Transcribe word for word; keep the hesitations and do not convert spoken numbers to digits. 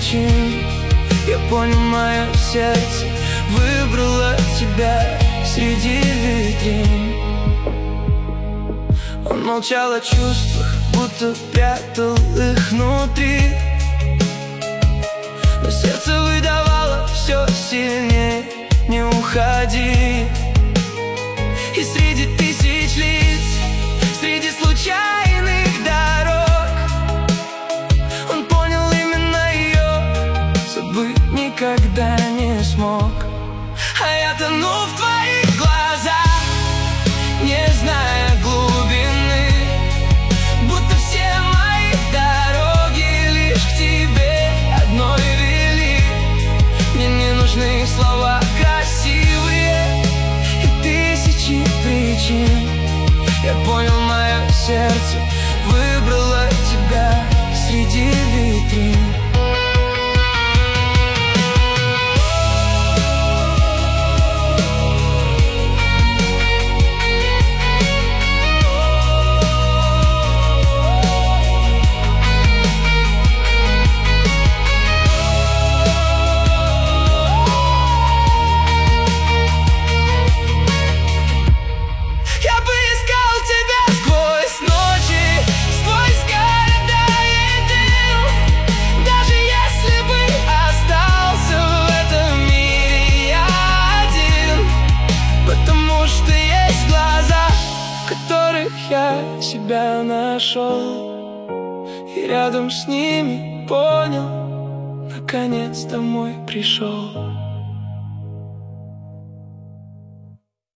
причин я понял, мое сердце выбрало тебя среди витрин. Он молчал о чувствах, будто прятал их внутри, но сердце выдавало все сильнее: не уходи. И среди тысяч лиц, среди случайных дорог, он понял именно ее, забыть никогда не смог. А я тону в твоих глазах, не зная глубины, будто все мои дороги лишь к тебе одной вели. Мне не нужны слова красивые и тысячи причин. Я понял, мое сердце выбрало тебя среди витрин. Я себя нашел, и рядом с ними понял, наконец домой пришел.